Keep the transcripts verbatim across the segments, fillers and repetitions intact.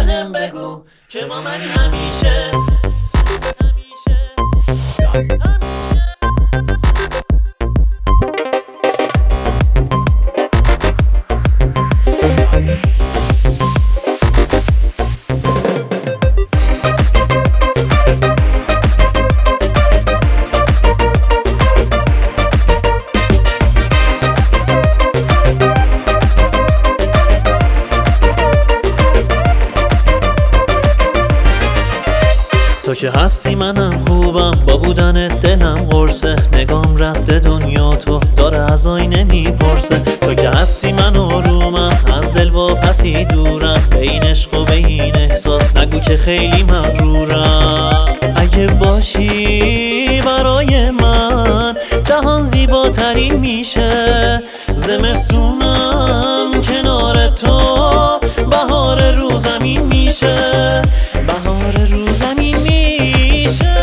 بهم بگو که با منی همیشه. تو که هستی منم خوبم، با بودنت دلم قرصه، نگام رفته دنیا تو داره از آینه میپرسه. تو که هستی من آرومم، از دل واپسی دورم، بین عشق و بین احساس نگو که خیلی مغرورم. اگه باشی برای من جهان زیباترین میشه، زمستونم کنار تو بهار رو زمین میشه، بهار رو زمین میشه.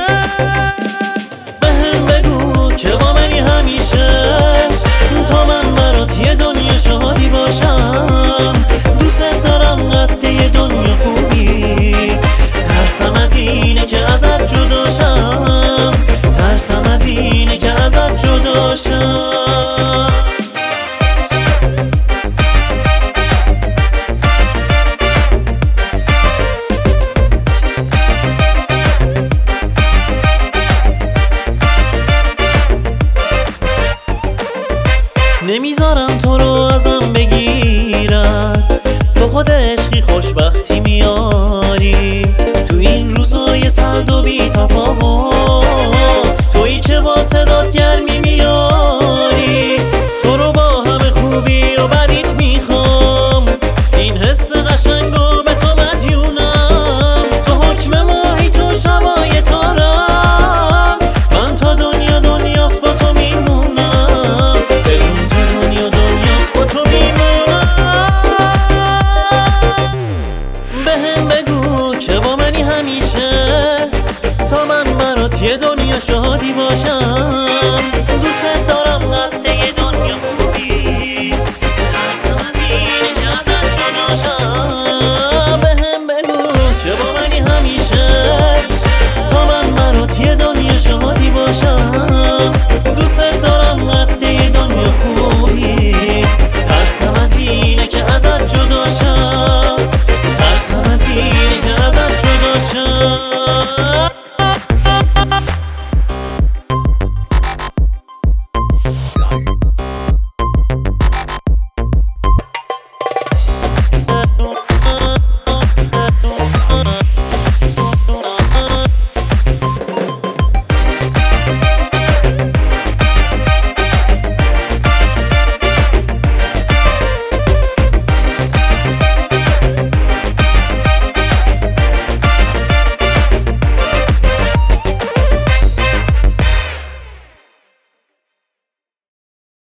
بهم بگو که با منی همیشه، تا من برات یه دنیا شادی باشم. دوست دارم قد یه دنیا خوبی، ترسم از اینه که ازت جداشم، ترسم از اینه که ازت جداشم. نمیذارم تو رو ازم بگیرن، تو خود عشقی خوشبختی میاری تو این روزای سرد و بی تفاوت. تویی که با صدات گرمی میاری، تو رو با همه خوبی و بدیت میخوام، این حس قشنگو به تو مدیونم. تو حکم ماهی تو شبای تارم، من تا دنیا دنیاست با تو میمونم، دلم تو دنیا دنیاست با تو میمونم. بهم بگو که با منی همیشه، تا من برات یه دنیا شادی باشم.